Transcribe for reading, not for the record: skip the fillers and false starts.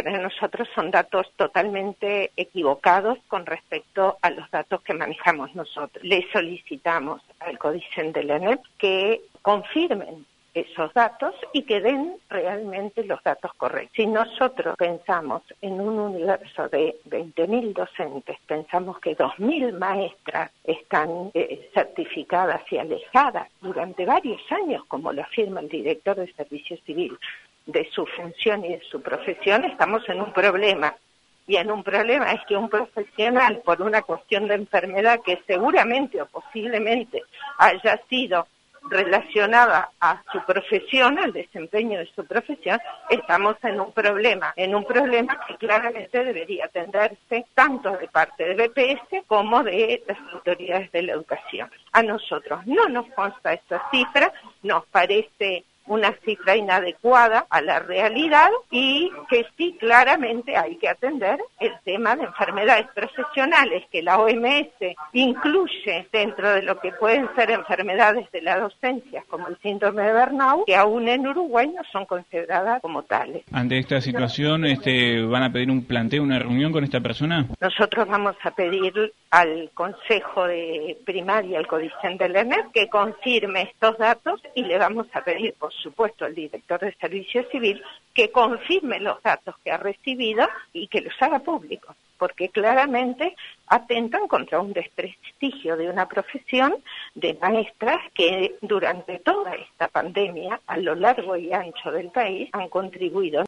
para nosotros son datos totalmente equivocados con respecto a los datos que manejamos nosotros. Le solicitamos al Codicen de la ENEP que confirmen esos datos y que den realmente los datos correctos. Si nosotros pensamos en un universo de 20.000 docentes, pensamos que 2.000 maestras están certificadas y alejadas durante varios años, como lo afirma el director de Servicio Civil, de su función y de su profesión, estamos en un problema. Y en un problema es que un profesional, por una cuestión de enfermedad que seguramente o posiblemente haya sido relacionada a su profesión, al desempeño de su profesión, estamos en un problema que claramente debería atenderse tanto de parte de BPS como de las autoridades de la educación. A nosotros no nos consta esta cifra, nos parece una cifra inadecuada a la realidad y que sí claramente hay que atender el tema de enfermedades profesionales que la OMS incluye dentro de lo que pueden ser enfermedades de la docencia, como el síndrome de burnout, que aún en Uruguay no son consideradas como tales. Ante esta situación, ¿van a pedir un planteo, una reunión con esta persona? Nosotros vamos a pedir al Consejo de Primaria, al Codicen de la ENEP, que confirme estos datos y le vamos a pedir, por supuesto, al director de Servicio Civil que confirme los datos que ha recibido y que los haga públicos, porque claramente atentan contra un desprestigio de una profesión de maestras que durante toda esta pandemia, a lo largo y ancho del país, han contribuido